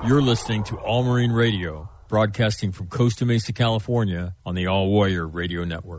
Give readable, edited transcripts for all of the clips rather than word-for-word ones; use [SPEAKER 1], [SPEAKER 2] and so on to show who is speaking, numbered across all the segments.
[SPEAKER 1] You're listening to All Marine Radio, broadcasting from Costa Mesa, California on the All Warrior Radio Network.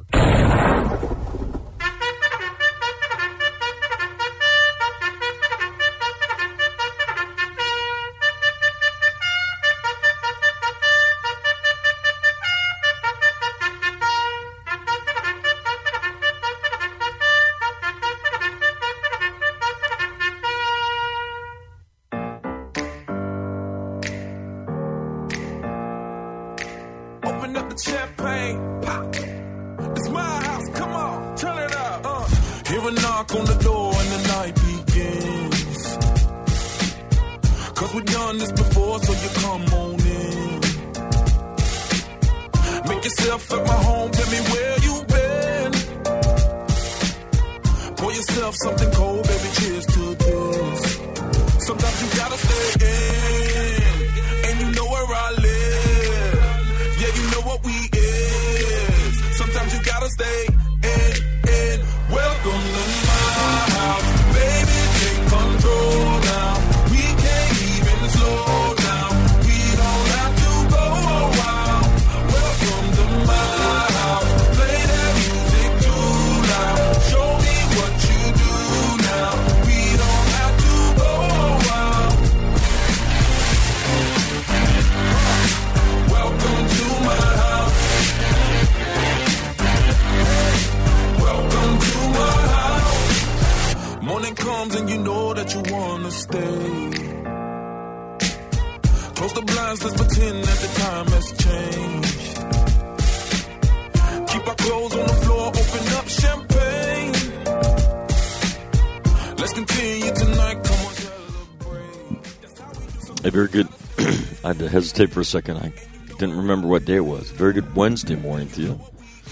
[SPEAKER 1] Very good. I had to hesitate for a second. I didn't remember what day it was. Very good Wednesday morning to you.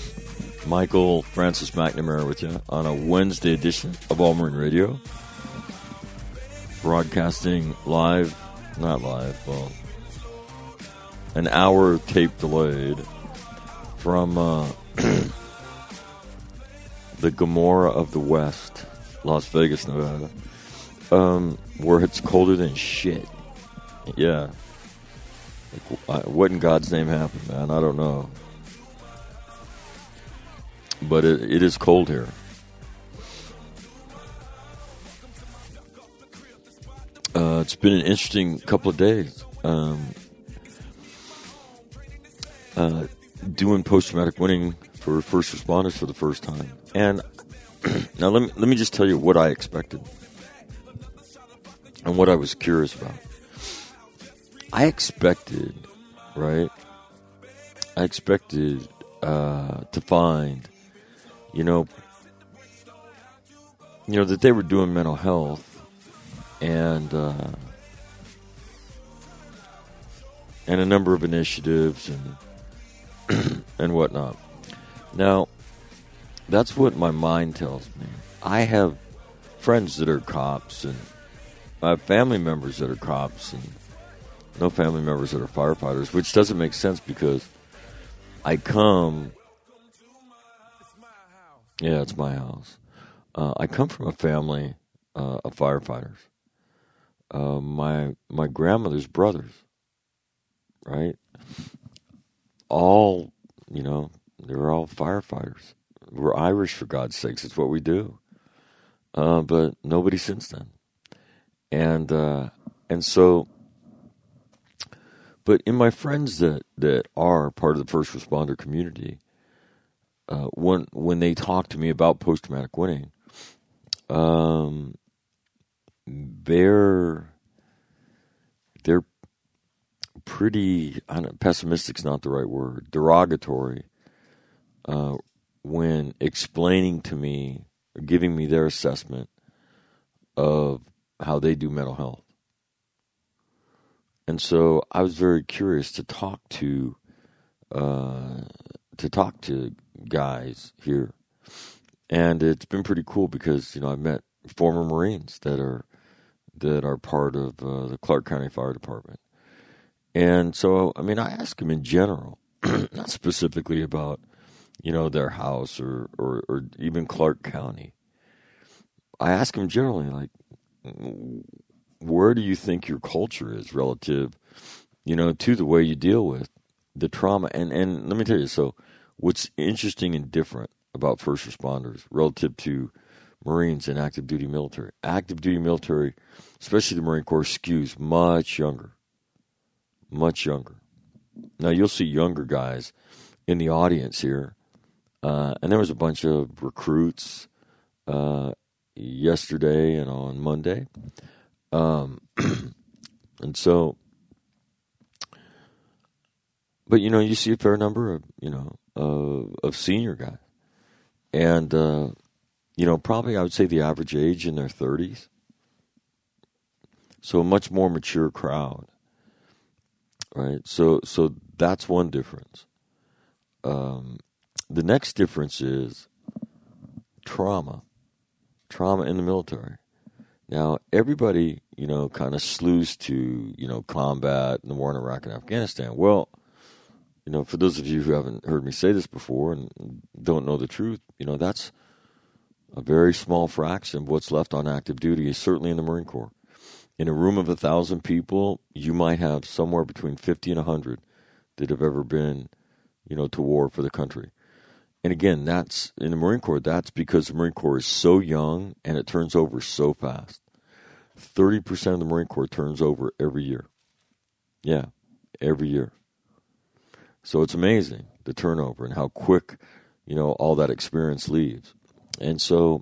[SPEAKER 1] Michael Francis McNamara with you on a Wednesday edition of All Marine Radio. Broadcasting live, not live, well, an hour tape delayed from the Gomorrah of the West, Las Vegas, Nevada, where it's colder than shit. Yeah. What in God's name happened, man? I don't know. But it is cold here. It's been an interesting couple of days. Doing post-traumatic winning for first responders for the first time. And now let me just tell you what I expected and what I was curious about. I expected, right? I expected to find, that they were doing mental health and a number of initiatives and whatnot. Now, that's what my mind tells me. I have friends that are cops, and I have family members that are cops, and no family members that are firefighters, which doesn't make sense because I come... Yeah, it's my house. I come from a family of firefighters. My grandmother's brothers, right? All, they were all firefighters. We're Irish, for God's sakes. It's what we do. But nobody since then. And so... But in my friends that are part of the first responder community, when they talk to me about post-traumatic winning, they're pretty, pessimistic's not the right word, derogatory, when explaining to me, or giving me their assessment of how they do mental health. And so I was very curious to talk to guys here, and it's been pretty cool because I've met former Marines that are part of the Clark County Fire Department, and so I ask them in general, not specifically about their house or even Clark County. I ask them generally, like, where do you think your culture is relative, to the way you deal with the trauma? And let me tell you, so what's interesting and different about first responders relative to Marines and active duty military? Active duty military, especially the Marine Corps, skews much younger. Much younger. Now, you'll see younger guys in the audience here, and there was a bunch of recruits yesterday and on Monday. And so, but you see a fair number of of senior guys, and probably I would say the average age in their 30s. So a much more mature crowd, right? So that's one difference. The next difference is trauma in the military. Now, everybody, kind of slews to, combat and the war in Iraq and Afghanistan. Well, for those of you who haven't heard me say this before and don't know the truth, that's a very small fraction of what's left on active duty, certainly in the Marine Corps. In a room of 1,000 people, you might have somewhere between 50 and 100 that have ever been, to war for the country. And again, that's in the Marine Corps. That's because the Marine Corps is so young and it turns over so fast. 30% of the Marine Corps turns over every year. Yeah, every year. So it's amazing, the turnover and how quick, all that experience leaves. And so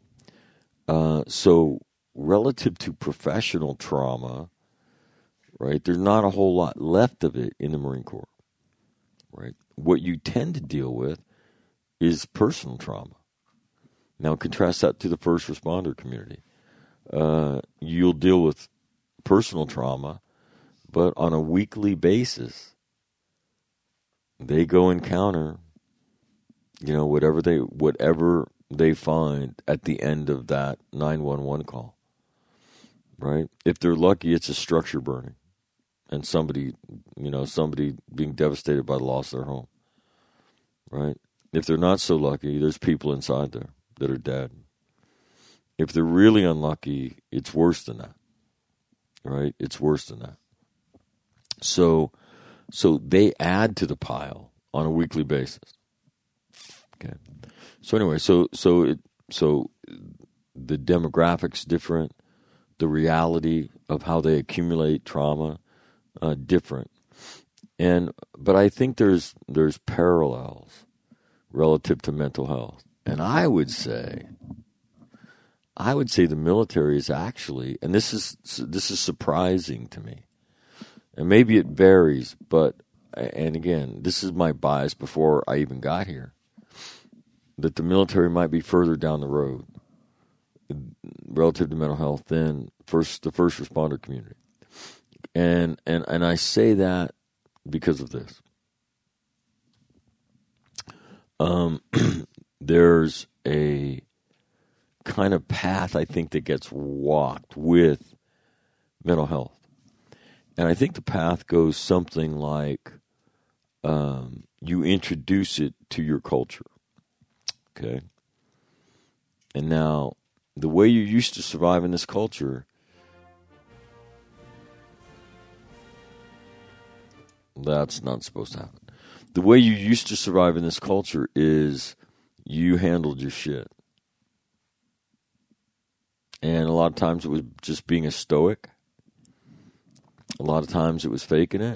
[SPEAKER 1] relative to professional trauma, right, there's not a whole lot left of it in the Marine Corps, right? What you tend to deal with is personal trauma. Now, contrast that to the first responder community. You'll deal with personal trauma, but on a weekly basis, they go encounter, whatever they find at the end of that 911 call, right? If they're lucky, it's a structure burning and somebody being devastated by the loss of their home, right? If they're not so lucky, there's people inside there that are dead. If they're really unlucky, it's worse than that, right? It's worse than that. So they add to the pile on a weekly basis. Okay. So anyway, so the demographics different, the reality of how they accumulate trauma different, but I think there's parallels relative to mental health, and I would say the military is actually, and this is surprising to me, and maybe it varies, but and again, this is my bias before I even got here, that the military might be further down the road relative to mental health than the first responder community, and I say that because of this. There's a kind of path I think that gets walked with mental health. And I think the path goes something like you introduce it to your culture. Okay? And now, the way you used to survive in this culture, that's not supposed to happen. The way you used to survive in this culture is you handled your shit. And a lot of times it was just being a stoic. A lot of times it was faking it.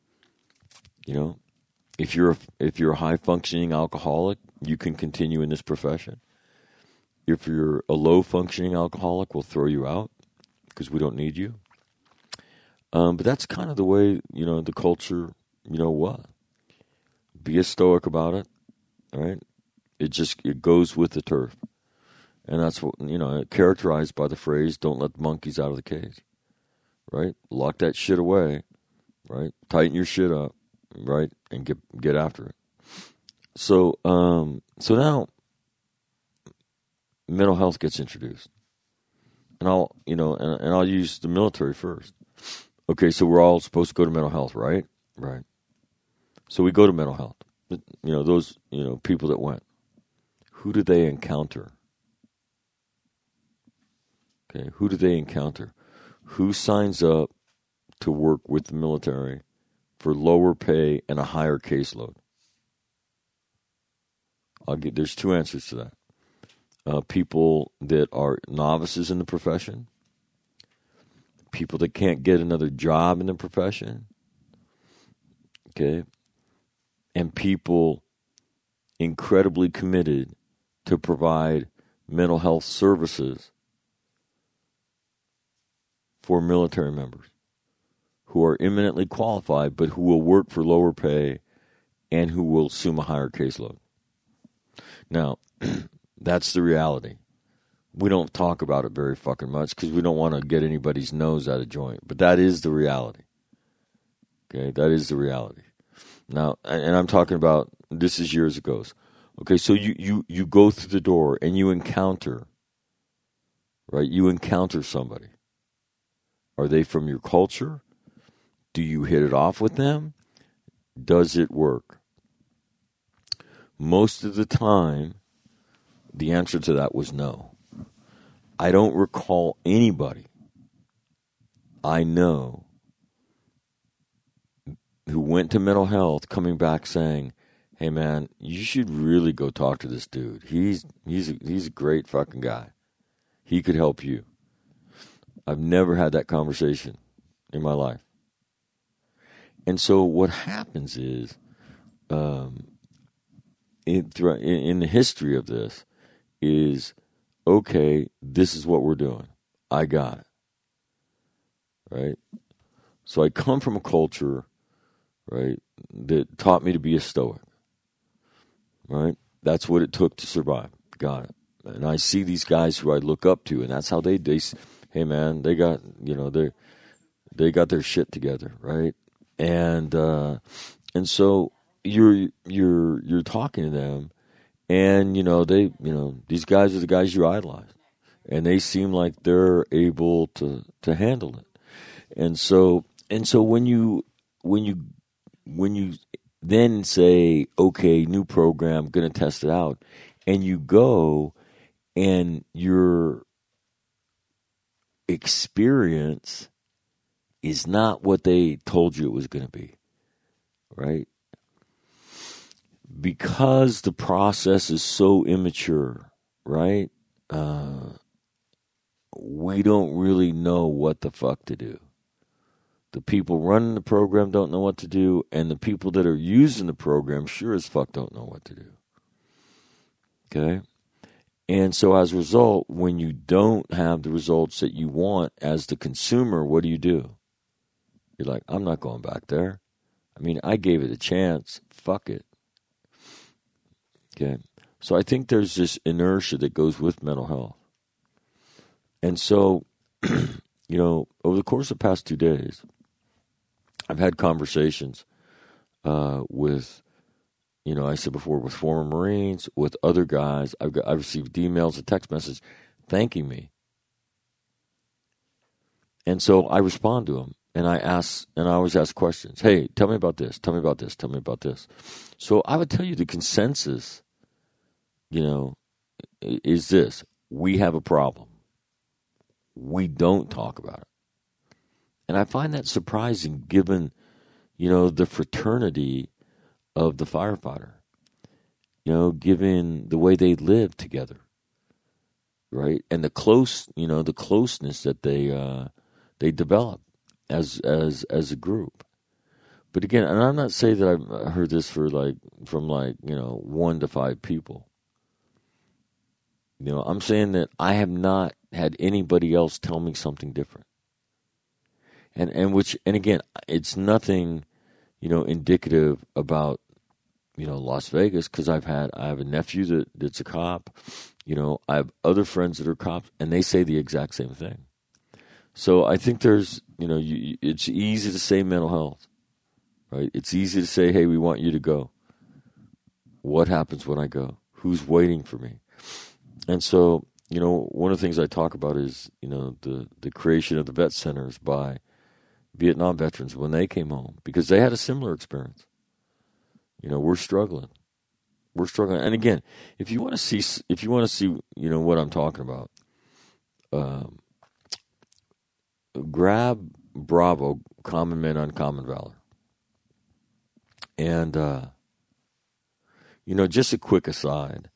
[SPEAKER 1] If you're a high functioning alcoholic, you can continue in this profession. If you're a low functioning alcoholic, we'll throw you out because we don't need you. But that's kind of the way the culture was. Be a stoic about it, all right? It goes with the turf. And that's what, characterized by the phrase, don't let the monkeys out of the cage, right? Lock that shit away, right? Tighten your shit up, right? And get after it. So now mental health gets introduced. And I'll use the military first. Okay, so we're all supposed to go to mental health, right? Right. So we go to mental health. Those, people that went. Who did they encounter? Okay, who did they encounter? who signs up to work with the military for lower pay and a higher caseload? There's two answers to that. People that are novices in the profession, people that can't get another job in the profession, okay, and people incredibly committed to provide mental health services for military members who are eminently qualified but who will work for lower pay and who will assume a higher caseload. Now, that's the reality. We don't talk about it very fucking much because we don't want to get anybody's nose out of joint. But that is the reality. Okay, that is the reality. Now, and I'm talking about, this is years ago. Okay, so you go through the door and you encounter, right? You encounter somebody. Are they from your culture? Do you hit it off with them? Does it work? Most of the time, the answer to that was no. I don't recall anybody I know who went to mental health coming back saying, hey man, you should really go talk to this dude. He's a great fucking guy. He could help you. I've never had that conversation in my life. And so what happens is, in the history of this, is, okay, this is what we're doing. I got it. Right? So I come from a culture, right, that taught me to be a stoic. Right? That's what it took to survive. Got it. And I see these guys who I look up to, and that's how they hey man, they got, they got their shit together, right? And so you're talking to them, and these guys are the guys you idolize, and they seem like they're able to handle it. And so when you then say, okay, new program, going to test it out, and you go, and your experience is not what they told you it was going to be, right? Because the process is so immature, right? We don't really know what the fuck to do. The people running the program don't know what to do, and the people that are using the program sure as fuck don't know what to do. Okay? And so as a result, when you don't have the results that you want as the consumer, what do? You're like, I'm not going back there. I mean, I gave it a chance. Fuck it. Okay? So I think there's this inertia that goes with mental health. And so, over the course of the past 2 days, I've had conversations with, I said before, with former Marines, with other guys. I've received emails and text messages thanking me. And so I respond to them, and I always ask questions. Hey, tell me about this. Tell me about this. Tell me about this. So I would tell you the consensus, is this: we have a problem. We don't talk about it. And I find that surprising given, the fraternity of the firefighter, given the way they live together, right? And the closeness that they develop as a group. But again, and I'm not saying that I've heard this from 1 to 5 people. I'm saying that I have not had anybody else tell me something different. And again, it's nothing, indicative about, Las Vegas, because I have a nephew that's a cop. I have other friends that are cops, and they say the exact same thing. So I think there's, it's easy to say mental health, right? It's easy to say, hey, we want you to go. What happens when I go? Who's waiting for me? And so, one of the things I talk about is, the creation of the vet centers by Vietnam veterans when they came home, because they had a similar experience. We're struggling. And again, if you want to see, what I'm talking about, grab Bravo, Common Men, Uncommon Valor. And, just a quick aside.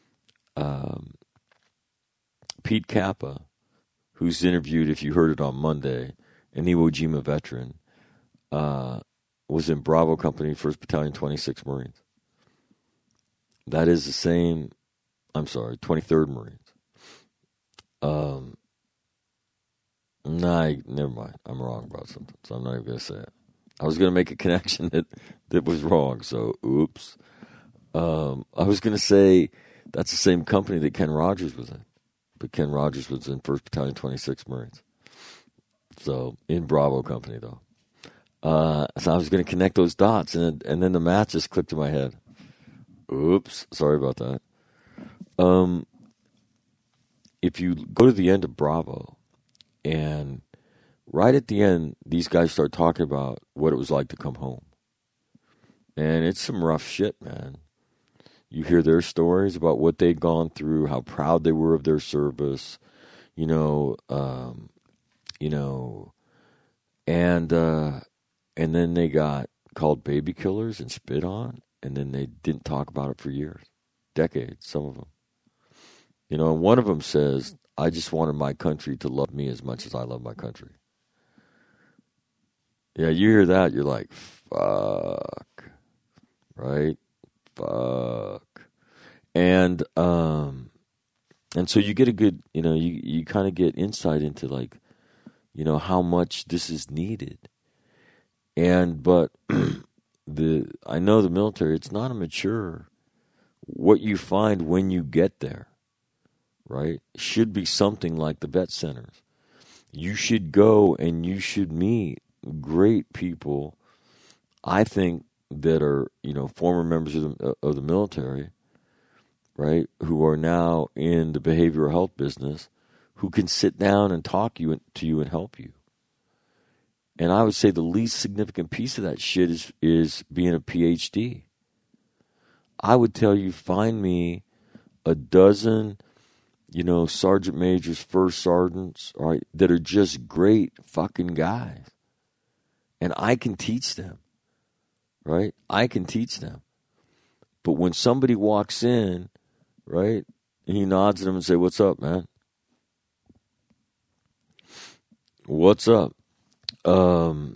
[SPEAKER 1] Pete Kappa, who's interviewed, if you heard it on Monday, an Iwo Jima veteran, was in Bravo Company, 1st Battalion, 26 Marines. That is the same, 23rd Marines. Never mind. I'm wrong about something, so I'm not even going to say it. I was going to make a connection that was wrong, so oops. I was going to say that's the same company that Ken Rogers was in. But Ken Rogers was in 1st Battalion, 26 Marines. So, in Bravo Company, though. So I was going to connect those dots, and then the math just clicked in my head. Oops, sorry about that. If you go to the end of Bravo, and right at the end, these guys start talking about what it was like to come home. And it's some rough shit, man. You hear their stories about what they'd gone through, how proud they were of their service, and then they got called baby killers and spit on, and then they didn't talk about it for years, decades, some of them. And one of them says, I just wanted my country to love me as much as I love my country. Yeah, you hear that, you're like, fuck, right? Fuck. And so you get a good, you kind of get insight into like, how much this is needed. But I know the military, it's not a mature, what you find when you get there, right, should be something like the vet centers. You should go and you should meet great people, I think, that are, former members of the military, right, who are now in the behavioral health business, who can sit down and talk to you and help you. And I would say the least significant piece of that shit is being a PhD. I would tell you, find me a dozen, sergeant majors, first sergeants, right, that are just great fucking guys. And I can teach them, right? I can teach them. But when somebody walks in, right, and he nods at them and say, what's up, man? What's up? And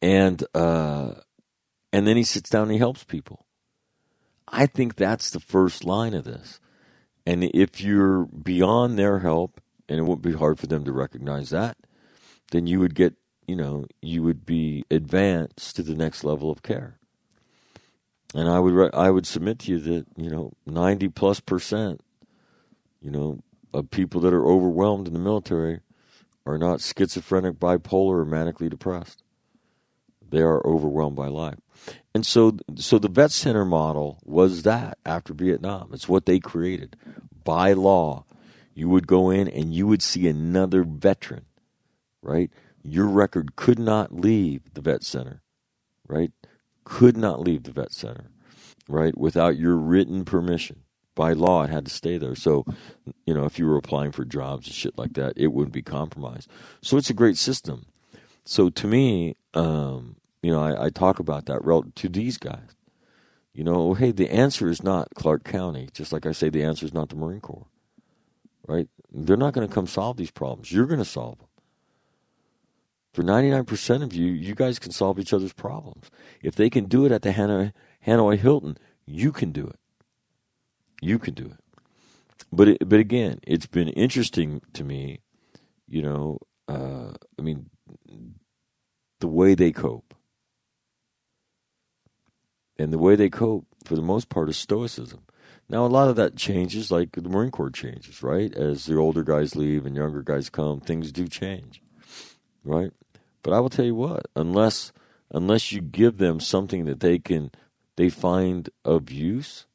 [SPEAKER 1] then he sits down and he helps people. I think that's the first line of this. And if you're beyond their help, and it wouldn't be hard for them to recognize that, then you would get, you would be advanced to the next level of care. And I would submit to you that, 90+%, of people that are overwhelmed in the military are not schizophrenic, bipolar, or manically depressed. They are overwhelmed by life. And so the vet center model was that after Vietnam. It's what they created. By law, you would go in and you would see another veteran, right? Your record could not leave the vet center, right? Could not leave the vet center, right? Without your written permission. By law, it had to stay there. So, if you were applying for jobs and shit like that, it wouldn't be compromised. So it's a great system. So to me, I talk about that relative to these guys. Hey, the answer is not Clark County, just like I say the answer is not the Marine Corps, right? They're not going to come solve these problems. You're going to solve them. For 99% of you, you guys can solve each other's problems. If they can do it at the Hanoi Hilton, you can do it. You can do it. But again, it's been interesting to me, the way they cope. And the way they cope, for the most part, is stoicism. Now, a lot of that changes, like the Marine Corps changes, right? As the older guys leave and younger guys come, things do change, right? But I will tell you what, unless you give them something that they find of use,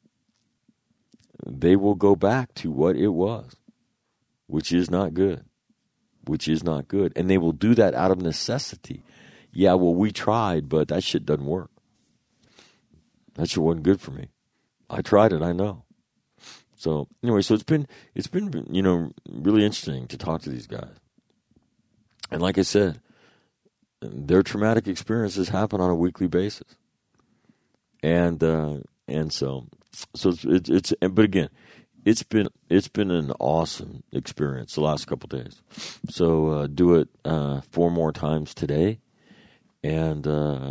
[SPEAKER 1] they will go back to what it was, which is not good. And they will do that out of necessity. Yeah, well, we tried, but that shit doesn't work. That shit wasn't good for me. I tried it, I know. So anyway, so it's been really interesting to talk to these guys. And like I said, their traumatic experiences happen on a weekly basis. And so it's but again, it's been an awesome experience the last couple of days. So do it 4 more times today, and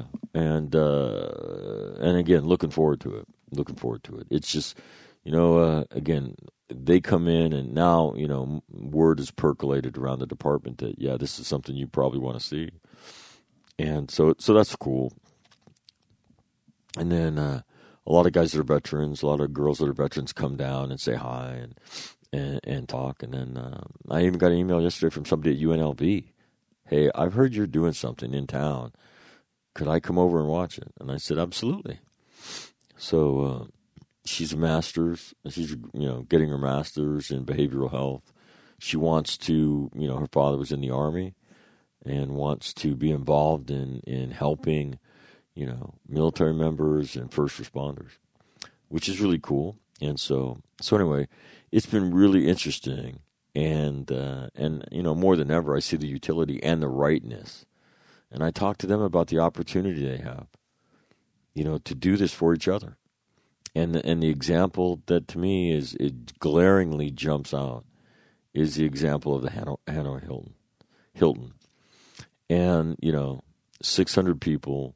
[SPEAKER 1] again, looking forward to it. It's just, again, they come in, and now word is percolated around the department that this is something you probably want to see, and so that's cool. And then a lot of guys that are veterans, a lot of girls that are veterans come down and say hi and talk. And then I even got an email yesterday from somebody at UNLV. Hey, I've heard you're doing something in town. Could I come over and watch it? And I said, absolutely. So she's a master's. She's getting her master's in behavioral health. She wants to, her father was in the Army and wants to be involved in helping military members and first responders, which is really cool. And so anyway, it's been really interesting. And more than ever, I see the utility and the rightness. And I talk to them about the opportunity they have, to do this for each other. And the example that to me it glaringly jumps out is the example of the Hanoi Hilton. And, 600 people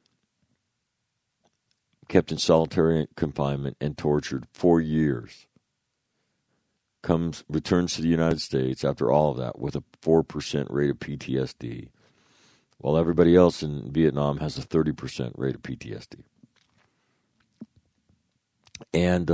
[SPEAKER 1] kept in solitary confinement and tortured for years, returns to the United States after all of that with a 4% rate of PTSD, while everybody else in Vietnam has a 30% rate of PTSD. And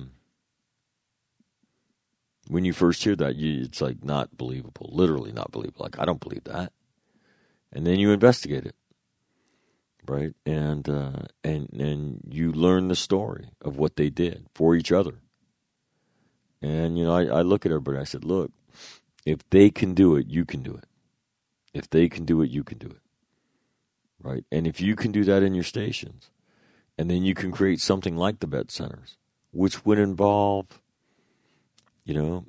[SPEAKER 1] when you first hear that, it's like not believable, literally not believable. Like, I don't believe that. And then you investigate it. Right, and you learn the story of what they did for each other. And I look at everybody. I said, look, if they can do it, you can do it. If they can do it, you can do it. Right, and if you can do that in your stations, and then you can create something like the vet centers, which would involve, your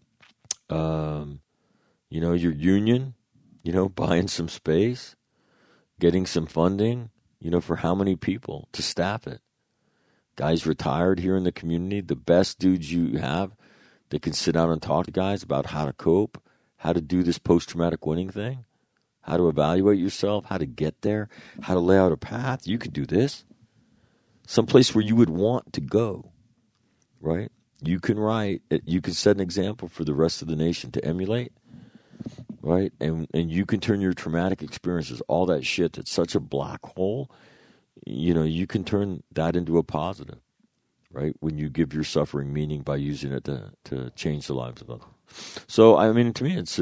[SPEAKER 1] union, buying some space, getting some funding. For how many people to staff it? Guys retired here in the community, the best dudes you have that can sit down and talk to guys about how to cope, how to do this post-traumatic winning thing, how to evaluate yourself, how to get there, how to lay out a path. You could do this. Someplace where you would want to go, right? You can set an example for the rest of the nation to emulate. Right, and you can turn your traumatic experiences, all that shit that's such a black hole, you can turn that into a positive, right? When you give your suffering meaning by using it to change the lives of others. So I mean, to me, it's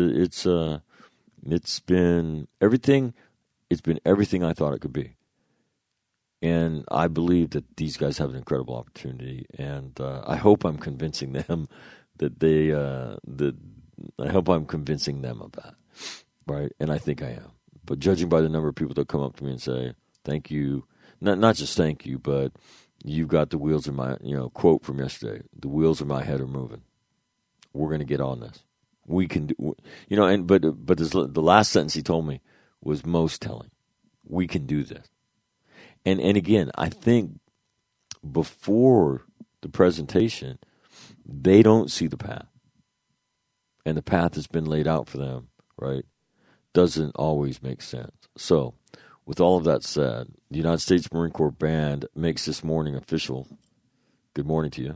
[SPEAKER 1] been everything. It's been everything I thought it could be, and I believe that these guys have an incredible opportunity, and I hope I'm convincing them that I hope I'm convincing them of that, right? And I think I am. But judging by the number of people that come up to me and say, thank you, not just thank you, but you've got the wheels in my, quote from yesterday, the wheels in my head are moving. We're going to get on this. We can do, but the last sentence he told me was most telling. We can do this. And again, I think before the presentation, they don't see the path. And the path has been laid out for them, right? Doesn't always make sense. So, with all of that said, the United States Marine Corps Band makes this morning official. Good morning to you.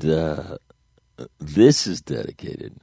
[SPEAKER 1] this is dedicated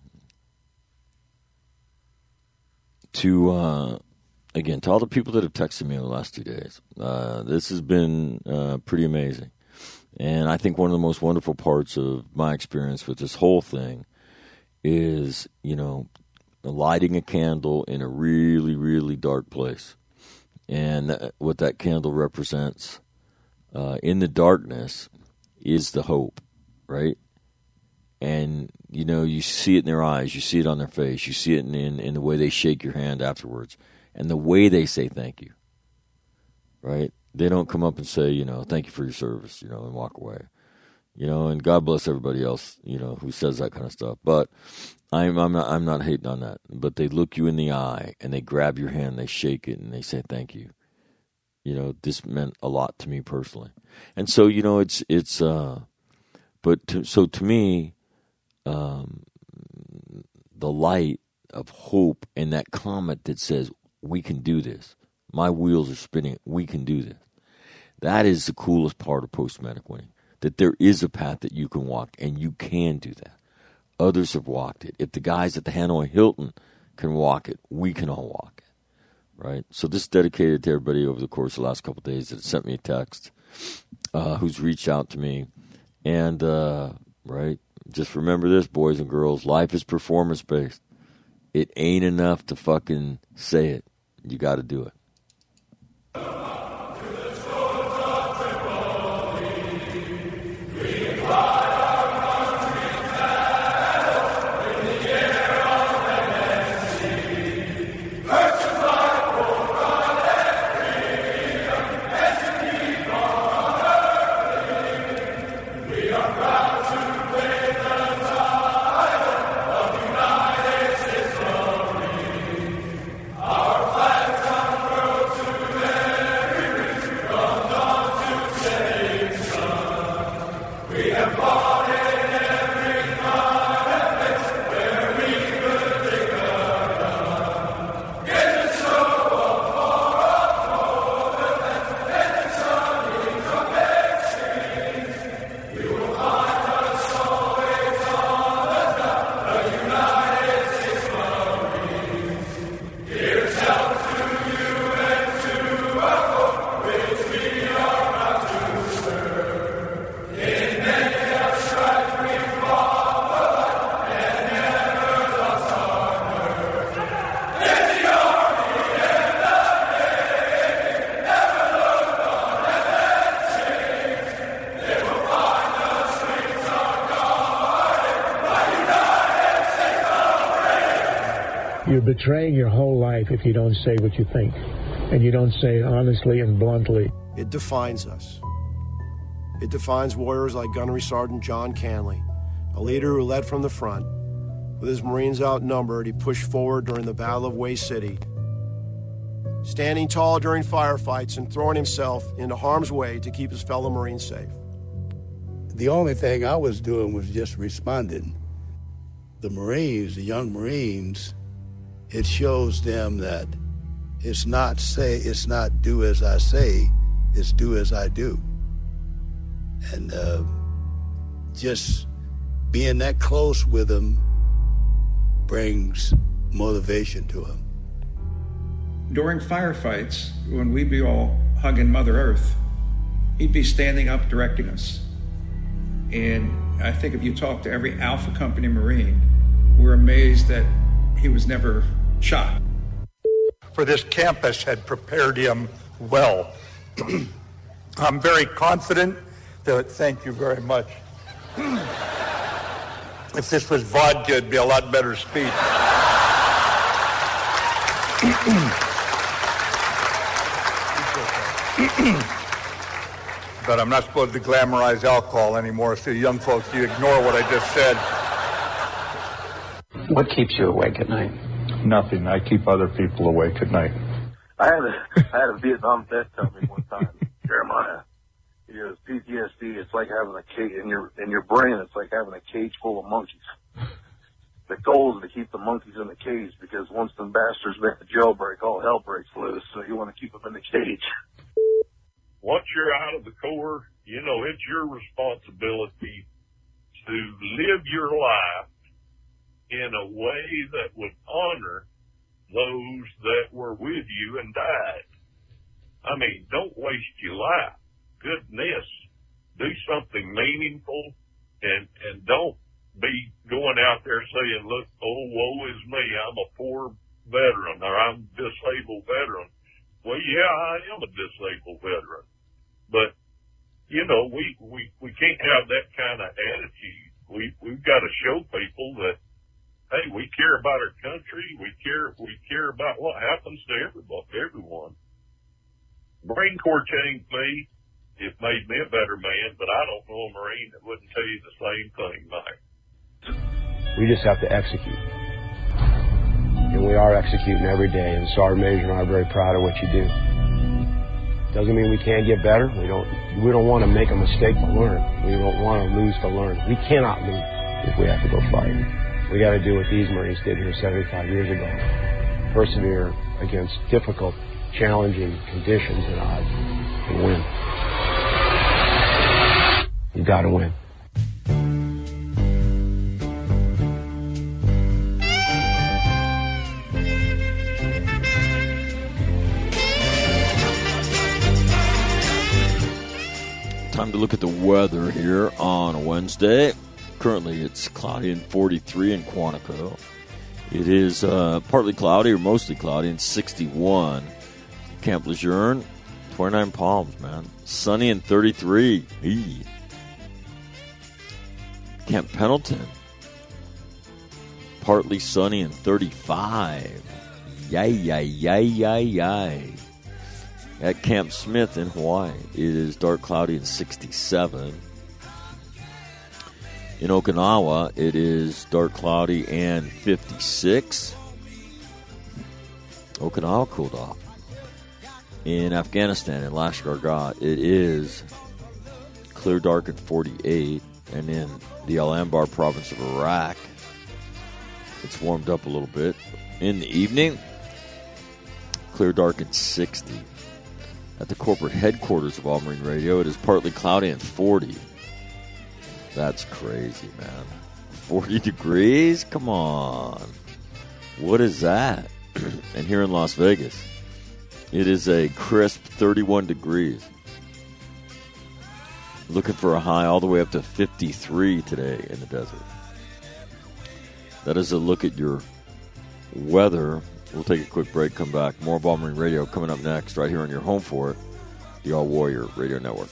[SPEAKER 1] to, again, to all the people that have texted me in the last 2 days. This has been pretty amazing. And I think one of the most wonderful parts of my experience with this whole thing is, lighting a candle in a really, really dark place. And what that candle represents in the darkness is the hope, right? And, you see it in their eyes. You see it on their face. You see it in the way they shake your hand afterwards and the way they say thank you, right? They don't come up and say, thank you for your service, and walk away. And God bless everybody else, who says that kind of stuff. But I'm not hating on that. But they look you in the eye and they grab your hand, they shake it, and they say thank you. This meant a lot to me personally. And so, to me, the light of hope and that comment that says, we can do this. My wheels are spinning. We can do this. That is the coolest part of post-traumatic winning, that there is a path that you can walk, and you can do that. Others have walked it. If the guys at the Hanoi Hilton can walk it, we can all walk it, right? So this is dedicated to everybody over the course of the last couple of days that sent me a text, who's reached out to me. And, right, just remember this, boys and girls, life is performance-based. It ain't enough to fucking say it. You got to do it.
[SPEAKER 2] You're betraying your whole life if you don't say what you think, and you don't say it honestly and bluntly.
[SPEAKER 3] It defines us. It defines warriors like Gunnery Sergeant John Canley, a leader who led from the front. With his Marines outnumbered, he pushed forward during the Battle of Way City, standing tall during firefights and throwing himself into harm's way to keep his fellow Marines safe.
[SPEAKER 4] The only thing I was doing was just responding. The Marines, the young Marines, it shows them that it's not do as I say, it's do as I do. And just being that close with them brings motivation to them.
[SPEAKER 5] During firefights, when we'd be all hugging Mother Earth, he'd be standing up directing us. And I think if you talk to every Alpha Company Marine, we're amazed that he was never shot.
[SPEAKER 6] For this campus had prepared him well. I'm very confident that, thank you very much. If this was vodka, it'd be a lot better speech. But I'm not supposed to glamorize alcohol anymore, so young folks, you ignore what I just said.
[SPEAKER 7] What keeps you awake at night?
[SPEAKER 6] Nothing. I keep other people awake at night.
[SPEAKER 8] I had a Vietnam vet tell me one time, Jeremiah, he goes, PTSD, it's like having a cage in your brain, it's like having a cage full of monkeys. The goal is to keep the monkeys in the cage, because once the bastards make the jailbreak, all hell breaks loose, so you want to keep them in the cage.
[SPEAKER 9] Once you're out of the Corps, it's your responsibility
[SPEAKER 7] to live your life in a way that would honor those that were with you and died. I mean, don't waste your life. Goodness, do something meaningful, and don't be going out there saying, look, oh, woe is me, I'm a poor veteran, or I'm a disabled veteran. Well, yeah, I am a disabled veteran. But, you know, we can't have that kind of attitude. We've got to show people that, hey, we care about our country. We care about what happens to everyone. Marine Corps changed me. It made me a better man, but I don't know a Marine that wouldn't tell you the same thing, Mike.
[SPEAKER 9] We just have to execute. And we are executing every day, and Sergeant Major and I are very proud of what you do. Doesn't mean we can't get better. We don't want to make a mistake to learn. We don't want to lose to learn. We cannot lose if we have to go fight. We got to do what these Marines did here 75 years ago. Persevere against difficult, challenging conditions and odds and win. You got to win.
[SPEAKER 1] Time to look at the weather here on Wednesday. Currently, it's cloudy and 43 in Quantico. It is partly cloudy or mostly cloudy and 61. Camp Lejeune, 29 Palms, man. Sunny and 33. Eee. Camp Pendleton, partly sunny and 35. Yay, yay, yay, yay, yay. At Camp Smith in Hawaii, it is dark, cloudy, and 67. In Okinawa, it is dark, cloudy, and 56. Okinawa cooled off. In Afghanistan, in Lashkar Gah, it is clear, dark, and 48. And in the Al-Anbar province of Iraq, it's warmed up a little bit. In the evening, clear, dark, and 60. At the corporate headquarters of All Marine Radio, it is partly cloudy and 40. That's crazy, man. 40 degrees? Come on. What is that? And here in Las Vegas, it is a crisp 31 degrees. Looking for a high all the way up to 53 today in the desert. That is a look at your weather. We'll take a quick break, come back. More All Marine Radio coming up next, right here on your home for it, the All Warrior Radio Network.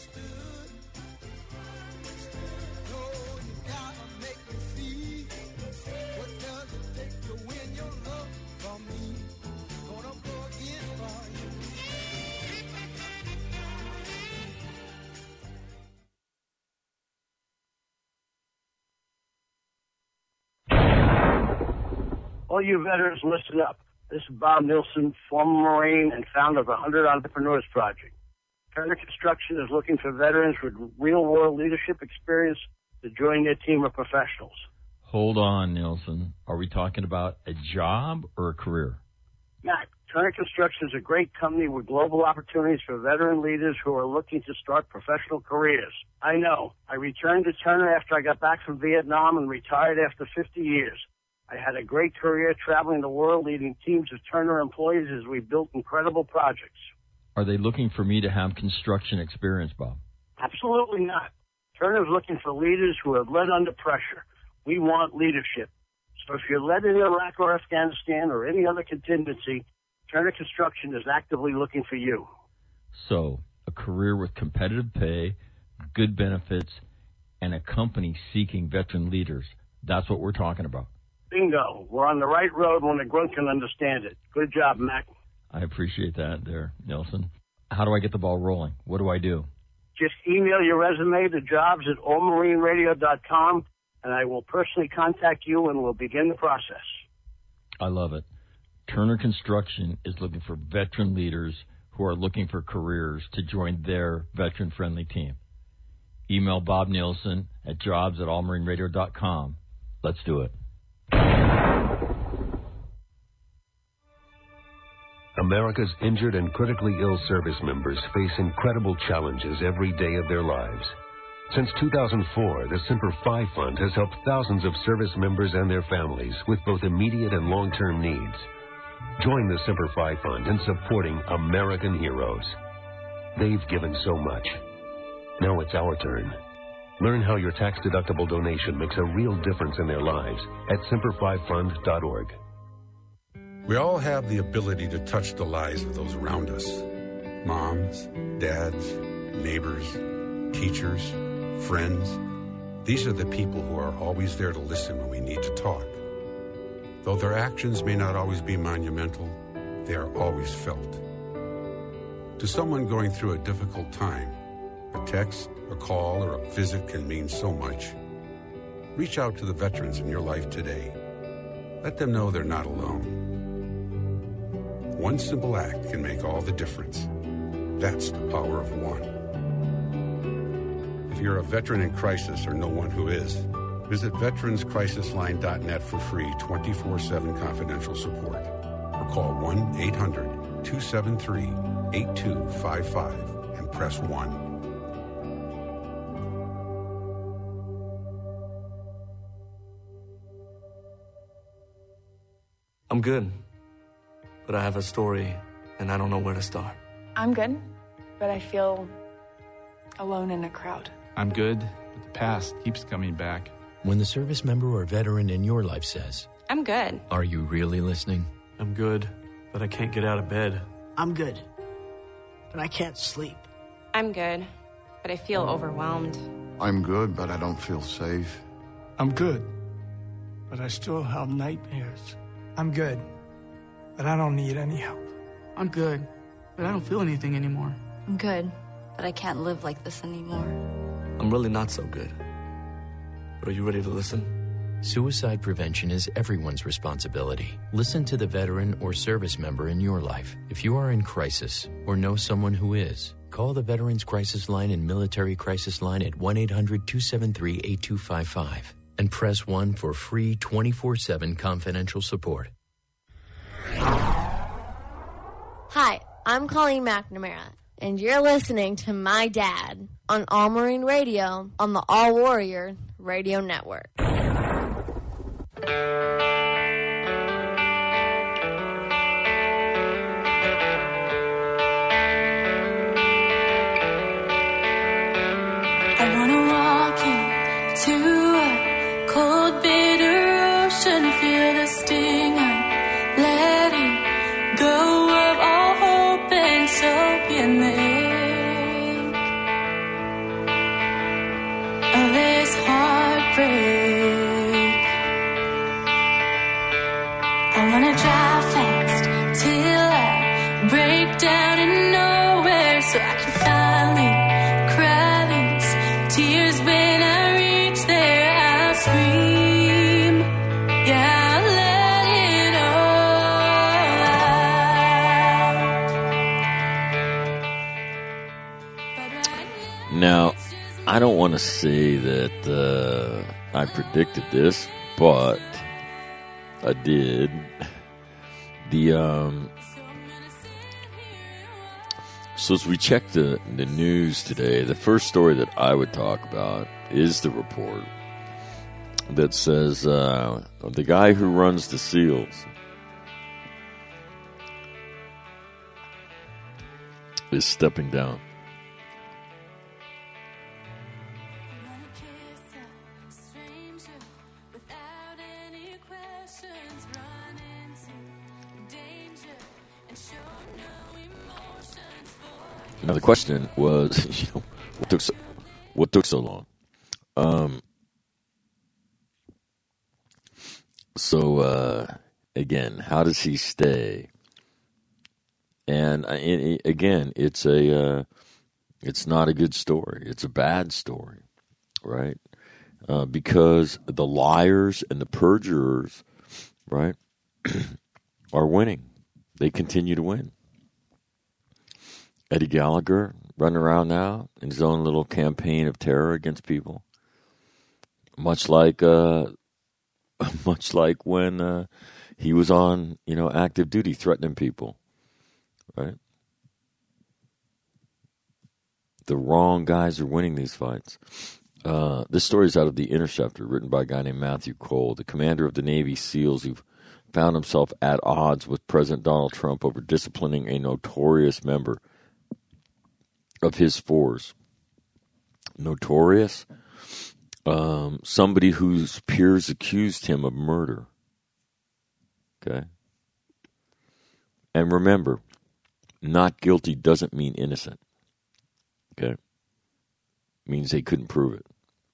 [SPEAKER 10] All you veterans, listen up. This is Bob Nilsson, former Marine and founder of the 100 Entrepreneurs Project. Turner Construction is looking for veterans with real-world leadership experience to join their team of professionals.
[SPEAKER 11] Hold on, Nilsson. Are we talking about a job or a career?
[SPEAKER 10] Matt, Turner Construction is a great company with global opportunities for veteran leaders who are looking to start professional careers. I know. I returned to Turner after I got back from Vietnam and retired after 50 years. I had a great career traveling the world, leading teams of Turner employees as we built incredible projects.
[SPEAKER 11] Are they looking for me to have construction experience, Bob?
[SPEAKER 10] Absolutely not. Turner's looking for leaders who have led under pressure. We want leadership. So if you're led in Iraq or Afghanistan or any other contingency, Turner Construction is actively looking for you.
[SPEAKER 11] So, a career with competitive pay, good benefits, and a company seeking veteran leaders. That's what we're talking about.
[SPEAKER 10] Bingo. We're on the right road when the grunt can understand it. Good job, Mac.
[SPEAKER 11] I appreciate that there, Nelson. How do I get the ball rolling? What do I do?
[SPEAKER 10] Just email your resume to jobs@allmarineradio.com, and I will personally contact you and we'll begin the process.
[SPEAKER 11] I love it. Turner Construction is looking for veteran leaders who are looking for careers to join their veteran-friendly team. Email Bob Nilsson at jobs@allmarineradio.com. Let's do it.
[SPEAKER 12] America's injured and critically ill service members face incredible challenges every day of their lives. Since 2004, the Semper Fi Fund has helped thousands of service members and their families with both immediate and long-term needs. Join the Semper Fi Fund in supporting American heroes. They've given so much. Now it's our turn. Learn how your tax-deductible donation makes a real difference in their lives at SemperFiFund.org.
[SPEAKER 13] We all have the ability to touch the lives of those around us. Moms, dads, neighbors, teachers, friends. These are the people who are always there to listen when we need to talk. Though their actions may not always be monumental, they are always felt. To someone going through a difficult time, a text, a call, or a visit can mean so much. Reach out to the veterans in your life today. Let them know they're not alone. One simple act can make all the difference. That's the power of one. If you're a veteran in crisis or know one who is, visit veteranscrisisline.net for free 24/7 confidential support. Or call 1-800-273-8255 and press 1.
[SPEAKER 14] I'm good, but I have a story, and I don't know where to start.
[SPEAKER 15] I'm good, but I feel alone in a crowd.
[SPEAKER 16] I'm good, but the past keeps coming back.
[SPEAKER 17] When the service member or veteran in your life says,
[SPEAKER 15] I'm good.
[SPEAKER 17] Are you really listening?
[SPEAKER 14] I'm good, but I can't get out of bed.
[SPEAKER 18] I'm good, but I can't sleep.
[SPEAKER 15] I'm good, but I feel overwhelmed.
[SPEAKER 19] I'm good, but I don't feel safe.
[SPEAKER 20] I'm good, but I still have nightmares.
[SPEAKER 21] I'm good, but I don't need any help.
[SPEAKER 22] I'm good, but I don't feel anything anymore.
[SPEAKER 23] I'm good, but I can't live like this anymore.
[SPEAKER 14] I'm really not so good. But are you ready to listen?
[SPEAKER 17] Suicide prevention is everyone's responsibility. Listen to the veteran or service member in your life. If you are in crisis or know someone who is, call the Veterans Crisis Line and Military Crisis Line at 1-800-273-8255 and press 1 for free 24/7 confidential support.
[SPEAKER 24] Hi, I'm Colleen McNamara, and you're listening to My Dad on All Marine Radio on the All Warrior Radio Network.
[SPEAKER 25] I wanna walk into a cold, bitter ocean, feel the sting of letting go of all hope and soak in the ache of this heartbreak. I wanna drive fast till I break down in nowhere, so I can finally cry these tears. When I reach there, I'll scream. Yeah, I'll let it all out.
[SPEAKER 1] Now, I don't want to say that I predicted this, but I did. So as we check the news today, the first story that I would talk about is the report that says the guy who runs the SEALs is stepping down. Now the question was, what took so long? Again, how does he stay? And again, it's not a good story. It's a bad story, right? Because the liars and the perjurers, right, are winning. They continue to win. Eddie Gallagher running around now in his own little campaign of terror against people, much like when he was on active duty threatening people, right? The wrong guys are winning these fights. This story is out of The Interceptor, written by a guy named Matthew Cole, the commander of the Navy SEALs who found himself at odds with President Donald Trump over disciplining a notorious member of his force. Notorious? Somebody whose peers accused him of murder. Okay? And remember, not guilty doesn't mean innocent. Okay? Means they couldn't prove it.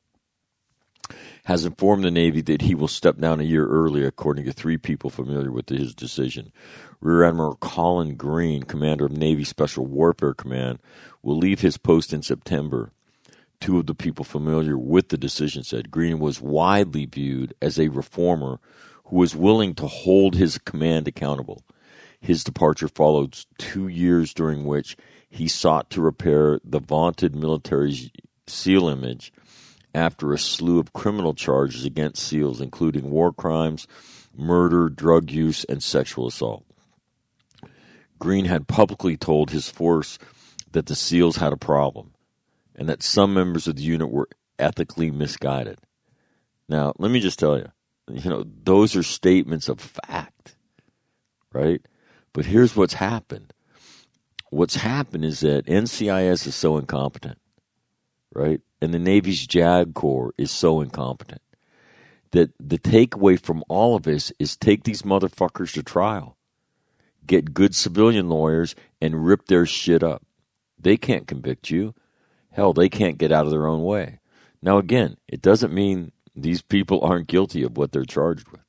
[SPEAKER 1] Has informed the Navy that he will step down a year early, according to 3 people familiar with his decision. Rear Admiral Colin Green, commander of Navy Special Warfare Command, will leave his post in September. 2 of the people familiar with the decision said Green was widely viewed as a reformer who was willing to hold his command accountable. His departure followed 2 years during which he sought to repair the vaunted military SEAL image after a slew of criminal charges against SEALs, including war crimes, murder, drug use, and sexual assault. Green had publicly told his force that the SEALs had a problem and that some members of the unit were ethically misguided. Now, let me just tell you, those are statements of fact, right? But here's what's happened. What's happened is that NCIS is so incompetent, right? And the Navy's JAG Corps is so incompetent that the takeaway from all of this is take these motherfuckers to trial. Get good civilian lawyers and rip their shit up. They can't convict you. Hell, they can't get out of their own way. Now, again, it doesn't mean these people aren't guilty of what they're charged with.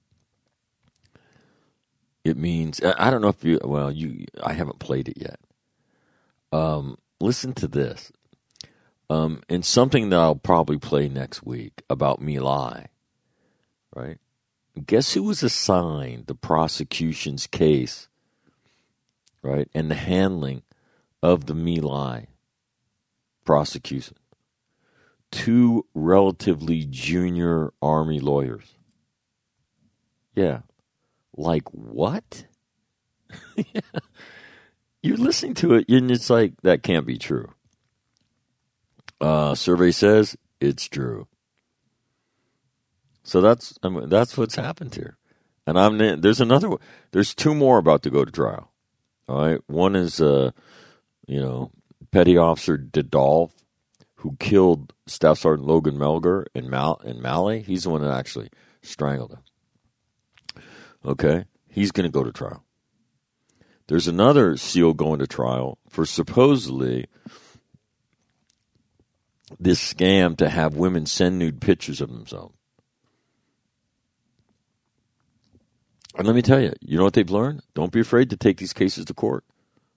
[SPEAKER 1] It means, I don't know if I haven't played it yet. Listen to this. And something that I'll probably play next week about My Lai, right? Guess who was assigned the prosecution's case, right, and the handling of the My Lai prosecution? 2 relatively junior Army lawyers. Yeah. Like what? Yeah. You're listening to it, and it's like, that can't be true. Survey says it's true. So that's what's happened here. And there's 2 more about to go to trial. All right. One is, Petty Officer Didolf, who killed Staff Sergeant Logan Melgar in Mali. He's the one that actually strangled him. Okay. He's going to go to trial. There's another SEAL going to trial for supposedly this scam to have women send nude pictures of themselves. And let me tell you, you know what they've learned? Don't be afraid to take these cases to court.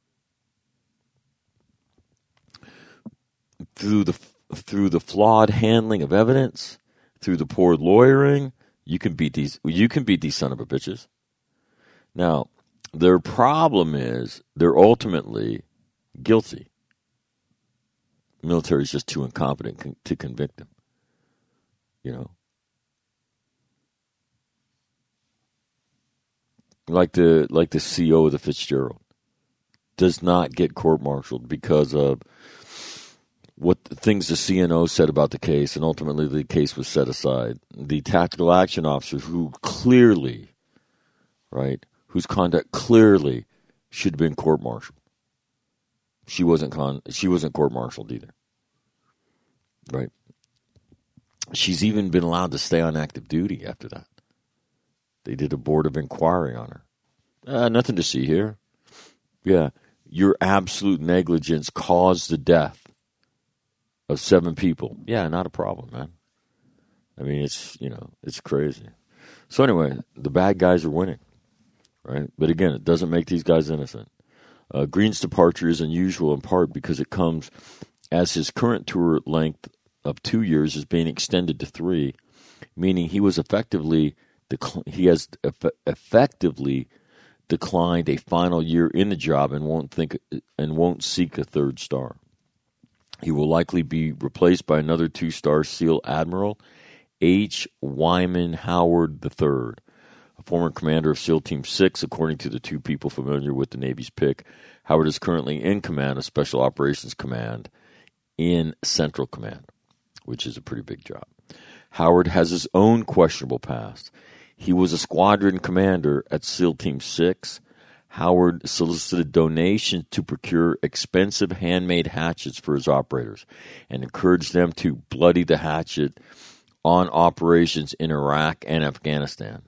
[SPEAKER 1] Through the flawed handling of evidence, through the poor lawyering, you can beat these son of a bitches. Now, their problem is they're ultimately guilty. The military is just too incompetent to convict them. Like the CO of the Fitzgerald does not get court-martialed because of what the things the CNO said about the case, and ultimately the case was set aside. The tactical action officer who clearly, right, whose conduct clearly should have been court-martialed. She wasn't court-martialed either. Right? She's even been allowed to stay on active duty after that. They did a board of inquiry on her. Nothing to see here. Yeah, your absolute negligence caused the death of 7 people. Yeah, not a problem, man. I mean, it's crazy. So anyway, the bad guys are winning, right? But again, it doesn't make these guys innocent. Green's departure is unusual in part because it comes as his current tour length of 2 years is being extended to 3, meaning he has effectively declined a final year in the job and won't seek a 3rd star. He will likely be replaced by another 2-star SEAL Admiral H. Wyman Howard III, a former commander of SEAL Team 6, according to the 2 people familiar with the Navy's pick. Howard is currently in command of Special Operations Command in Central Command. which is a pretty big job. Howard has his own questionable past. He was a squadron commander at SEAL Team 6. Howard solicited donations to procure expensive handmade hatchets for his operators and encouraged them to bloody the hatchet on operations in Iraq and Afghanistan.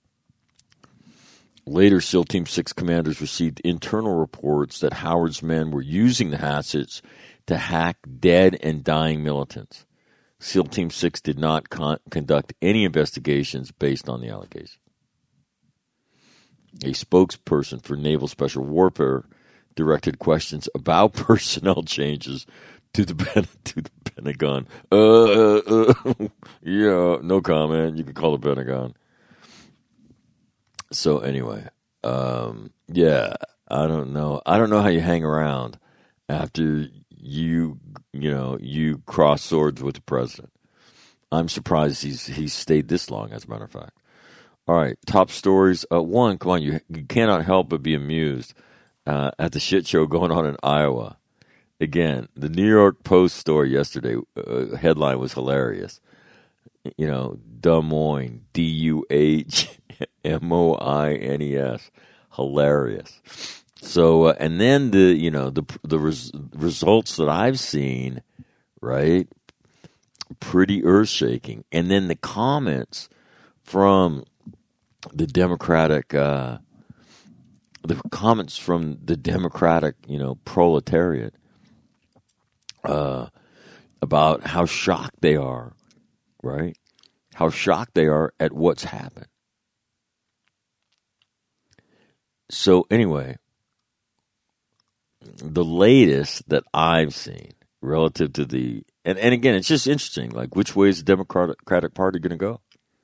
[SPEAKER 1] Later, SEAL Team 6 commanders received internal reports that Howard's men were using the hatchets to hack dead and dying militants. SEAL Team 6 did not conduct any investigations based on the allegation. A spokesperson for Naval Special Warfare directed questions about personnel changes to the Pentagon. Yeah, no comment. You can call the Pentagon. So anyway, yeah, I don't know. I don't know how you hang around after you cross swords with the president. I'm surprised he's stayed this long, as a matter of fact. All right, top stories. One, come on, you cannot help but be amused at the shit show going on in Iowa. Again, the New York Post story yesterday, headline was hilarious. You know, Des Moines, DUHMOINES, hilarious. So, and then the results that I've seen, right, pretty earth-shaking. And then the comments from the Democratic, proletariat about how shocked they are, right? How shocked they are at what's happened. So anyway, the latest that I've seen relative to the, and again, it's just interesting, like which way is the Democratic Party going to go?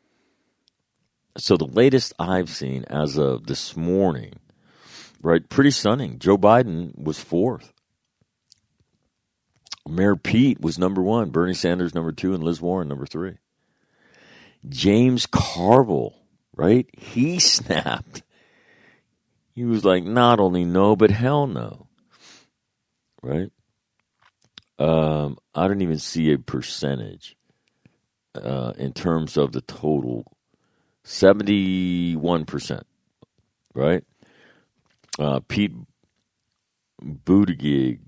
[SPEAKER 1] So the latest I've seen as of this morning, right, pretty stunning. Joe Biden was 4th. Mayor Pete was number 1, Bernie Sanders number 2, and Liz Warren number 3. James Carville, right, he snapped. He was like, not only no, but hell no, right? I don't even see a percentage in terms of the total. 71%, right? Pete Buttigieg,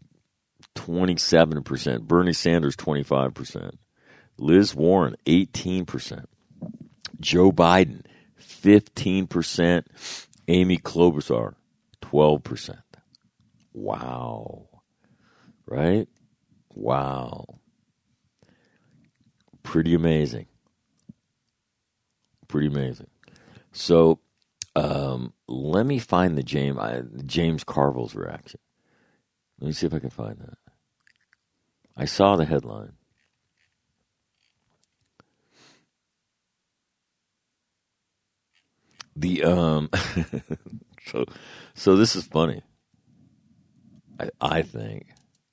[SPEAKER 1] 27%. Bernie Sanders, 25%. Liz Warren, 18%. Joe Biden, 15%. Amy Klobuchar, 12%. Wow. Right? Wow. Pretty amazing. Pretty amazing. So, let me find the James Carville's reaction. Let me see if I can find that. I saw the headline. The so this is funny. I think.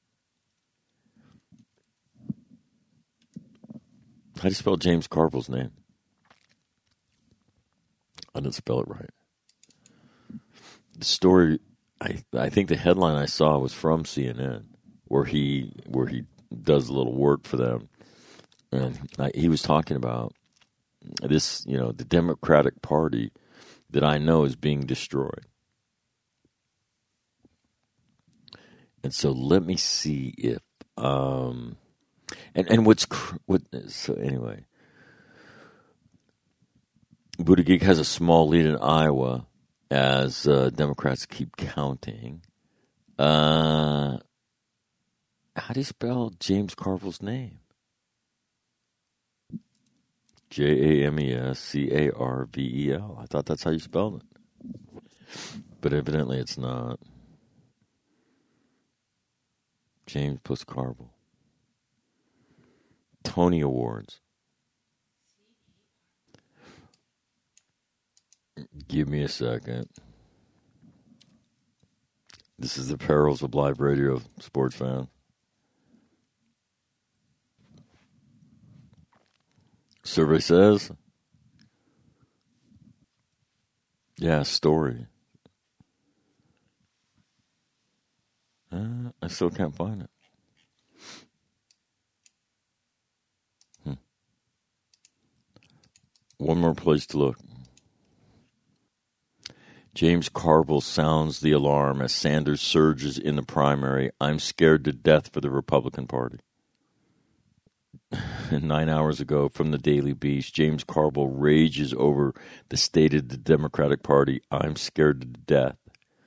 [SPEAKER 1] How do you spell James Carville's name? I didn't spell it right. The story, I think the headline I saw was from CNN, where he does a little work for them, and he was talking about this, the Democratic Party that I know is being destroyed. And so let me see if so anyway. Buttigieg has a small lead in Iowa as Democrats keep counting. How do you spell James Carville's name? Jamescarvel. I thought that's how you spelled it. But evidently it's not. James plus Carville. Tony Awards. Give me a second. This is the perils of live radio, sports fan. Survey says, yeah, story. I still can't find it. One more place to look. James Carville sounds the alarm as Sanders surges in the primary. I'm scared to death for the Republican Party. 9 hours ago from the Daily Beast, James Carville rages over the state of the Democratic Party. I'm scared to death.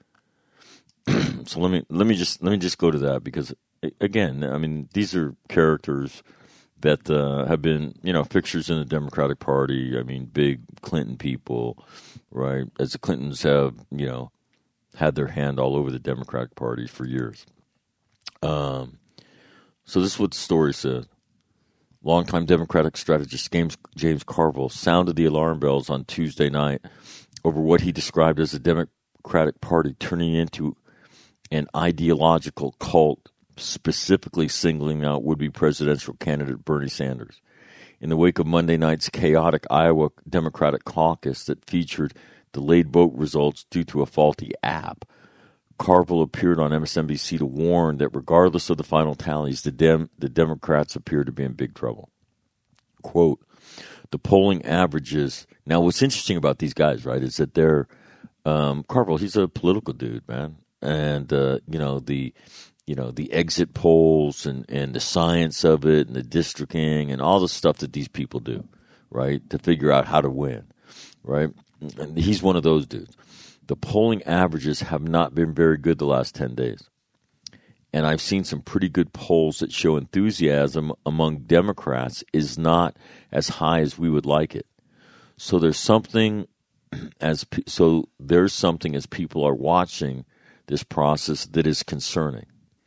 [SPEAKER 1] So let me just go to that, because again, I mean, these are characters that have been, fixtures in the Democratic Party. I mean, big Clinton people, right? As the Clintons have, had their hand all over the Democratic Party for years. So this is what the story says. Longtime Democratic strategist James Carville sounded the alarm bells on Tuesday night over what he described as the Democratic Party turning into an ideological cult, specifically singling out would-be presidential candidate Bernie Sanders. In the wake of Monday night's chaotic Iowa Democratic caucus that featured delayed vote results due to a faulty app, Carville appeared on MSNBC to warn that regardless of the final tallies, the Democrats appear to be in big trouble. Quote, the polling averages... Now, what's interesting about these guys, right, is that they're... Carville, he's a political dude, man. And, the exit polls and the science of it and the districting and all the stuff that these people do, right, to figure out how to win, right? And he's one of those dudes. The polling averages have not been very good the last 10 days. And I've seen some pretty good polls that show enthusiasm among Democrats is not as high as we would like it. So there's something as people are watching this process that is concerning.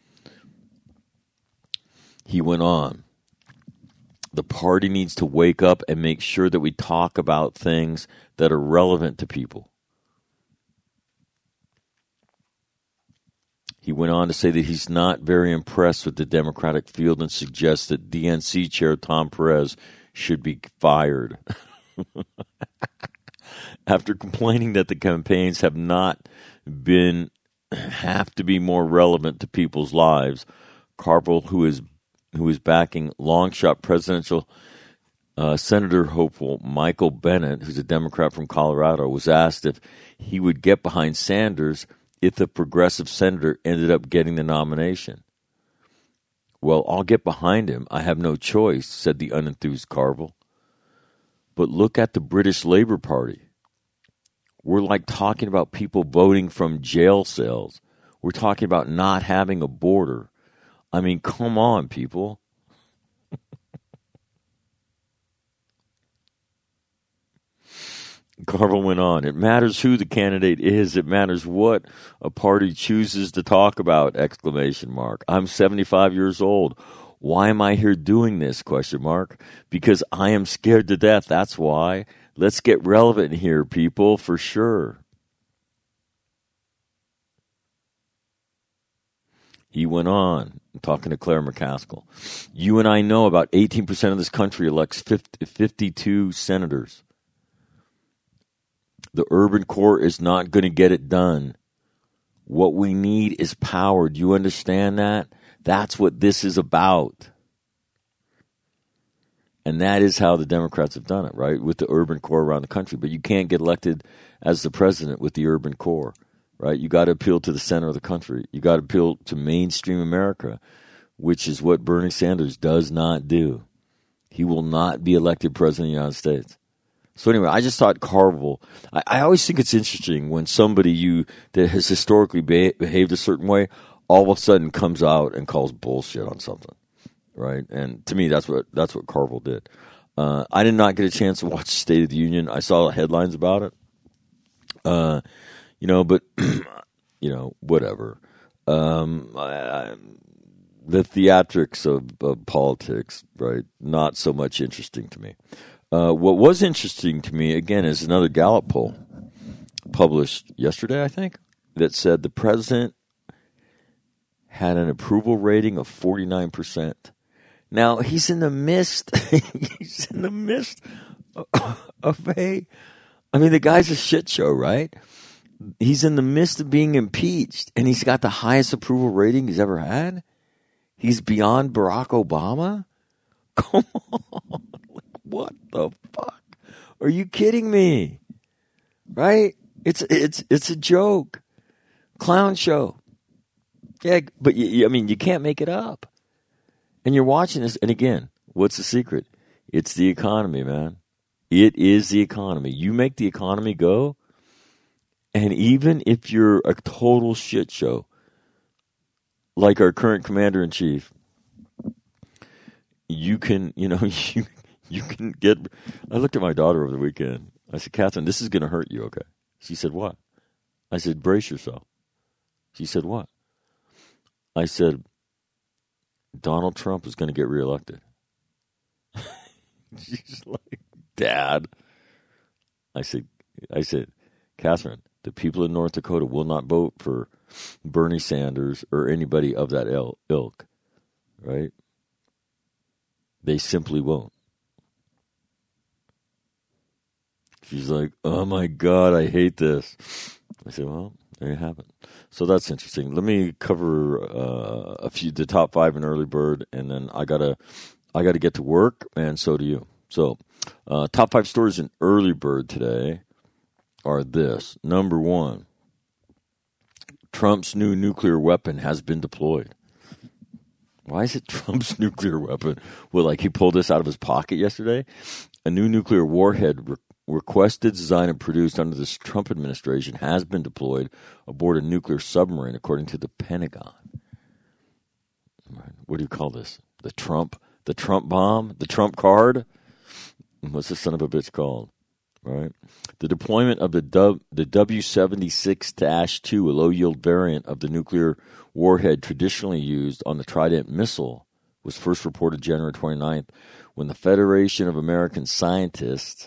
[SPEAKER 1] He went on, the party needs to wake up and make sure that we talk about things that are relevant to people. He went on to say that he's not very impressed with the Democratic field and suggests that DNC Chair Tom Perez should be fired. After complaining that the campaigns have to be more relevant to people's lives, Carville, who is backing long-shot presidential Senator hopeful Michael Bennet, who's a Democrat from Colorado, was asked if he would get behind Sanders if the progressive senator ended up getting the nomination. Well, I'll get behind him. I have no choice, said the unenthused Carville. But look at the British Labour Party. We're like talking about people voting from jail cells. We're talking about not having a border. I mean, come on, people. Carville went on, it matters who the candidate is. It matters what a party chooses to talk about, ! I'm 75 years old. Why am I here doing this, ? Because I am scared to death, that's why. Let's get relevant here, people, for sure. He went on, talking to Claire McCaskill. You and I know about 18% of this country elects 52 senators. The urban core is not going to get it done. What we need is power. Do you understand that? That's what this is about. And that is how the Democrats have done it, right? With the urban core around the country. But you can't get elected as the president with the urban core, right? You got to appeal to the center of the country. You got to appeal to mainstream America, which is what Bernie Sanders does not do. He will not be elected president of the United States. So anyway, I just thought Carville, I always think it's interesting when somebody that has historically behaved a certain way all of a sudden comes out and calls bullshit on something, right? And to me, that's what Carville did. I did not get a chance to watch State of the Union. I saw headlines about it, but whatever. The theatrics of politics, right? Not so much interesting to me. What was interesting to me, again, is another Gallup poll published yesterday, I think, that said the president had an approval rating of 49%. Now, he's in the midst of the guy's a shit show, right? He's in the midst of being impeached, and he's got the highest approval rating he's ever had. He's beyond Barack Obama? Come on. What the fuck Are you kidding me? Right? It's a joke. Clown show. Yeah, but you can't make it up. And you're watching this, and again, what's the secret? It's the economy, man. It is the economy. You make the economy go, and even if you're a total shit show, like our current commander-in-chief, you can, you can get... I looked at my daughter over the weekend. I said, Catherine, this is going to hurt you, okay? She said, what? I said, brace yourself. She said, what? I said, Donald Trump is going to get reelected. She's like, Dad. I said, Catherine, the people in North Dakota will not vote for Bernie Sanders or anybody of that ilk, right? They simply won't. She's like, oh my God, I hate this. I said, well, there you have it. So that's interesting. Let me cover the top 5 in early bird, and then I gotta get to work, and so do you. So, top 5 stories in early bird today are this. Number 1, Trump's new nuclear weapon has been deployed. Why is it Trump's nuclear weapon? Well, like he pulled this out of his pocket yesterday. A new nuclear warhead requested, designed, and produced under this Trump administration has been deployed aboard a nuclear submarine, according to the Pentagon. What do you call this? The Trump bomb? The Trump card? What's this son of a bitch called? Right? The deployment of the W-76-2, a low-yield variant of the nuclear warhead traditionally used on the Trident missile, was first reported January 29th when the Federation of American Scientists,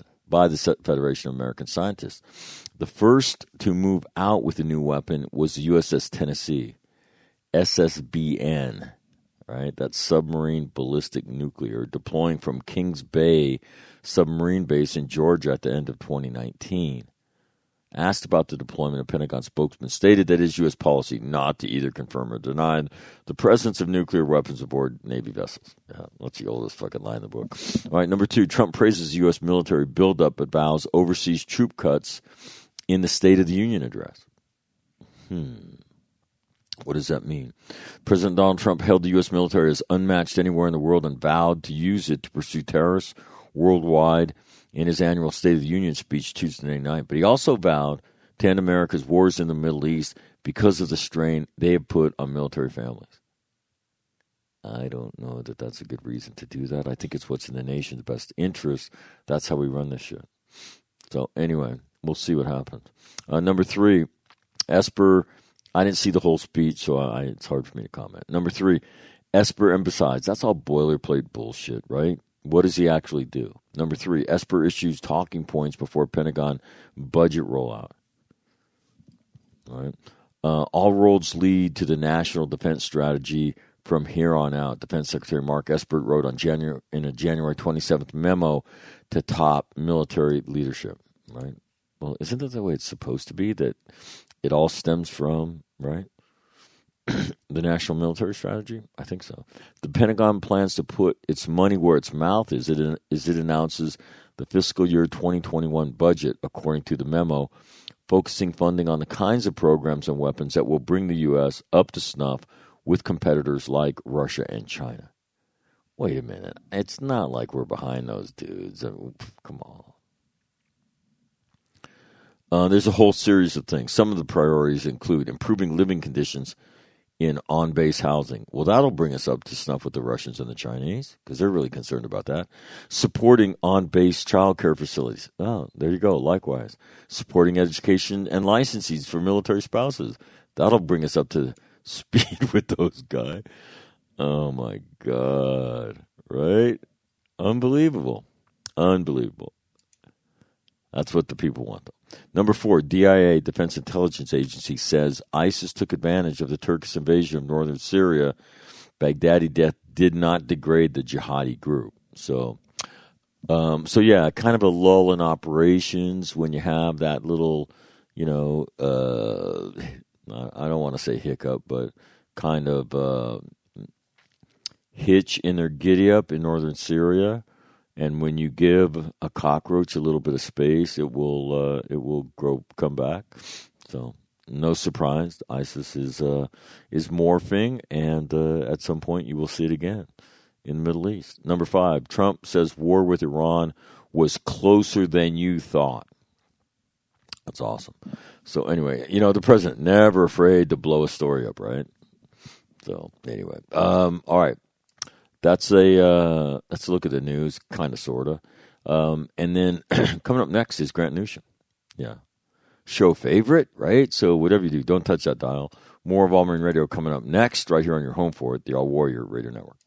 [SPEAKER 1] the first to move out with the new weapon was the USS Tennessee, SSBN, right? That's submarine ballistic nuclear, deploying from Kings Bay submarine base in Georgia at the end of 2019. Asked about the deployment, a Pentagon spokesman stated that it is U.S. policy not to either confirm or deny the presence of nuclear weapons aboard Navy vessels. Yeah, that's the oldest fucking line in the book. All right, number 2, Trump praises U.S. military buildup but vows overseas troop cuts in the State of the Union address. What does that mean? President Donald Trump hailed the U.S. military as unmatched anywhere in the world and vowed to use it to pursue terrorists worldwide in his annual State of the Union speech Tuesday night. But he also vowed to end America's wars in the Middle East because of the strain they have put on military families. I don't know that that's a good reason to do that. I think it's what's in the nation's best interest. That's how we run this shit. So anyway, we'll see what happens. Number 3, Esper. I didn't see the whole speech, so it's hard for me to comment. Number 3, Esper, and besides, that's all boilerplate bullshit, right? What does he actually do? Number 3, Esper issues talking points before Pentagon budget rollout. All right. All roads lead to the national defense strategy from here on out. Defense Secretary Mark Esper wrote in a January 27th memo to top military leadership. Right. Well, isn't that the way it's supposed to be? That it all stems from, right? The national military strategy? I think so. The Pentagon plans to put its money where its mouth is. It announces the fiscal year 2021 budget, according to the memo, focusing funding on the kinds of programs and weapons that will bring the U.S. up to snuff with competitors like Russia and China. Wait a minute. It's not like we're behind those dudes. Come on. There's a whole series of things. Some of the priorities include improving living conditions in on-base housing. Well, that'll bring us up to snuff with the Russians and the Chinese, because they're really concerned about that. Supporting on-base child care facilities. Oh, there you go. Likewise. Supporting education and licenses for military spouses. That'll bring us up to speed with those guys. Oh, my God. Right? Unbelievable. That's what the people want, though. Number 4, DIA, Defense Intelligence Agency, says ISIS took advantage of the Turkish invasion of northern Syria. Baghdadi death did not degrade the jihadi group. So yeah, kind of a lull in operations when you have that little, I don't want to say hiccup, but kind of hitch in their giddy-up in northern Syria. And when you give a cockroach a little bit of space, it will come back. So no surprise, ISIS is morphing, and at some point you will see it again in the Middle East. Number 5, Trump says war with Iran was closer than you thought. That's awesome. So anyway, the president never afraid to blow a story up, right? So anyway, all right. That's let's look at the news, kind of, sort of. And then coming up next is Grant Newsham. Yeah. Show favorite, right? So whatever you do, don't touch that dial. More of All Marine Radio coming up next, right here on your home for it, the All Warrior Radio Network.